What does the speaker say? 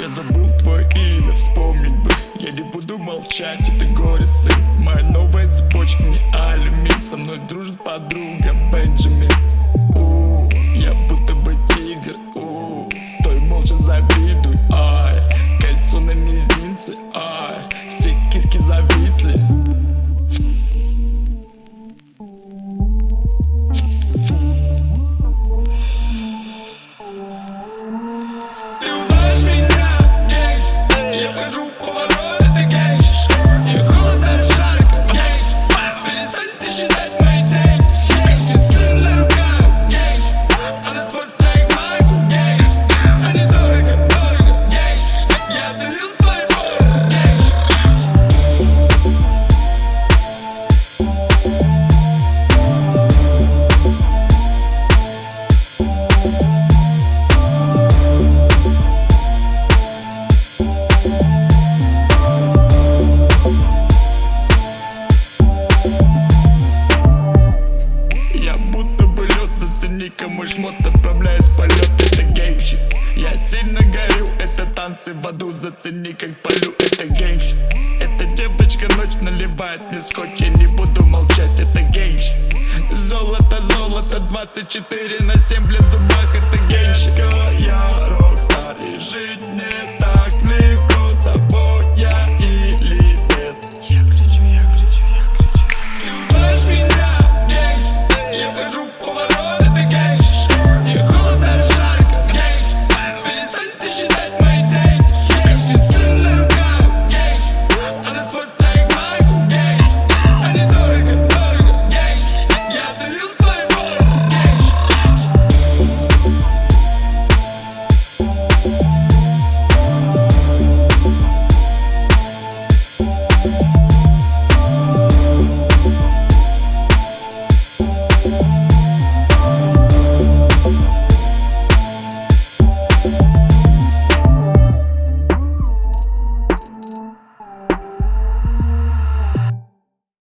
Я забыл твое имя, вспомнить бы. Я не буду молчать, это горе, сын. Моя новая цепочка не алюмин. Со мной дружит подруга Бенджамин. Я будто бы тигр. Стой молча, завидуй. Ай, кольцо на мизинце. Ай, все киски зависли. Мой шмот, отправляюсь в полет, это геймщик. Я сильно горю, это танцы в аду, зацени как полю, это геймщик. Эта девочка ночь наливает мне скотч, я не буду молчать, это геймщик. Золото, золото, 24/7, бля, в зубах, это геймщик. Я рокстар и жить нет